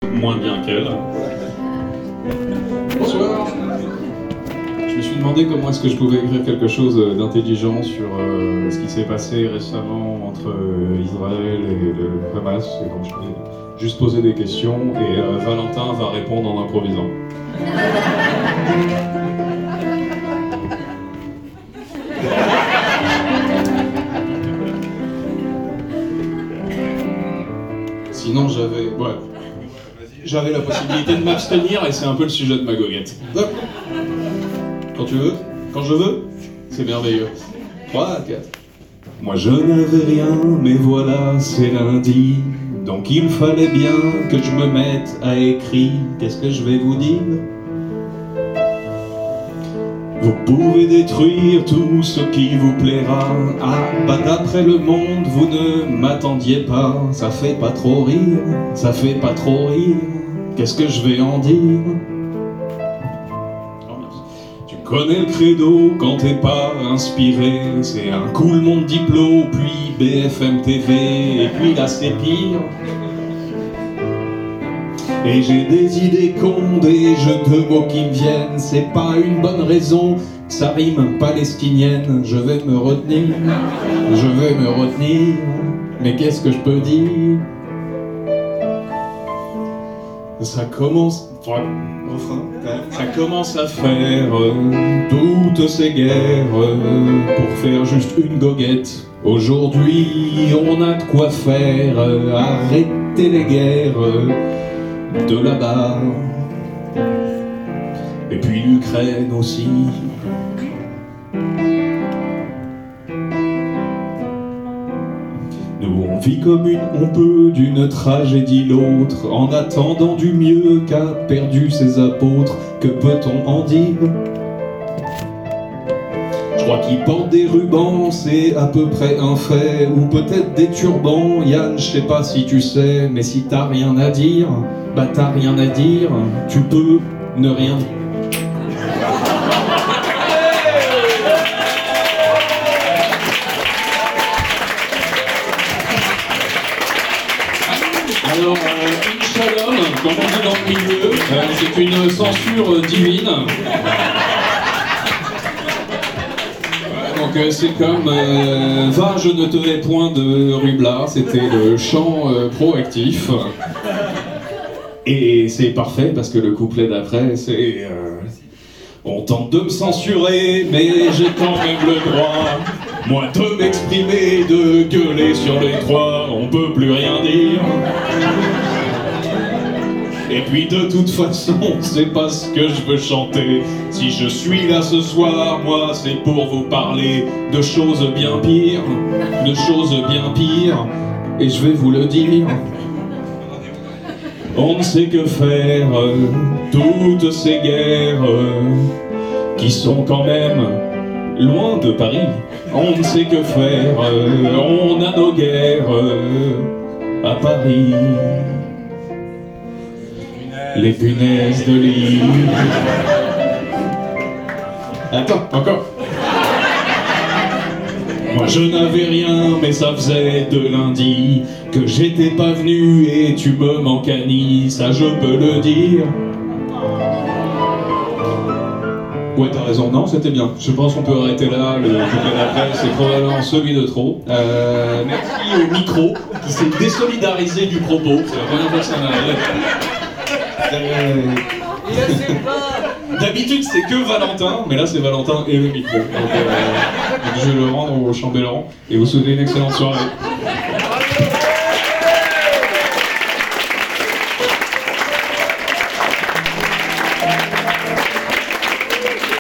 Moins bien qu'elle. Bonsoir. Je me suis demandé comment est-ce que je pouvais écrire quelque chose d'intelligent sur ce qui s'est passé récemment entre Israël et le Hamas. Et donc je vais juste poser des questions et Valentin va répondre en improvisant. Sinon j'avais la possibilité de m'abstenir et c'est un peu le sujet de ma goguette. Quand tu veux, quand je veux, c'est merveilleux. 3, 4. Moi je n'avais rien, mais voilà, c'est lundi. Donc il fallait bien que je me mette à écrire. Qu'est-ce que je vais vous dire? Vous pouvez détruire tout ce qui vous plaira. Ah, bah d'après le monde, vous ne m'attendiez pas. Ça fait pas trop rire, ça fait pas trop rire. Qu'est-ce que je vais en dire? Tu connais le credo quand t'es pas inspiré. C'est un coup le monde diplôme, puis BFM TV, et puis là c'est pire. Et j'ai des idées cons, des jeux de mots qui me viennent. C'est pas une bonne raison, ça rime palestinienne. Je vais me retenir, mais qu'est-ce que je peux dire? Ça commence à faire toutes ces guerres pour faire juste une goguette. Aujourd'hui, on a de quoi faire, arrêter les guerres de là-bas, et puis l'Ukraine aussi. Nous on vit comme on peut d'une tragédie l'autre, en attendant du mieux qu'a perdu ses apôtres. Que peut-on en dire? Je crois qu'ils portent des rubans, c'est à peu près un fait, ou peut-être des turbans. Yann, je sais pas si tu sais, mais si t'as rien à dire, bah t'as rien à dire, tu peux ne rien dire. Alors, shalom, comme on dit dans le milieu, c'est une censure divine. Donc c'est comme va, je ne te hais point de Rubla, c'était le chant proactif. Et c'est parfait parce que le couplet d'après c'est on tente de me censurer, mais j'ai quand même le droit, moi, de m'exprimer, de gueuler sur les toits, on peut plus rien dire. Et puis de toute façon, c'est pas ce que je veux chanter. Si je suis là ce soir, moi, c'est pour vous parler de choses bien pires, et je vais vous le dire. On ne sait que faire, toutes ces guerres qui sont quand même loin de Paris. On ne sait que faire, on a nos guerres à Paris. Les punaises de lit. Attends, encore. Moi je n'avais rien, mais ça faisait de lundi que j'étais pas venu et tu me mancanis, ça je peux le dire. Ouais, t'as raison, non, c'était bien. Je pense qu'on peut arrêter là, le couplet d'après, c'est probablement celui de trop. Merci au micro qui s'est désolidarisé du propos, c'est la première fois que ça m'arrive. D'habitude c'est que Valentin, mais là c'est Valentin et le micro. Donc je vais le rendre au chambellan et vous souhaitez une excellente soirée.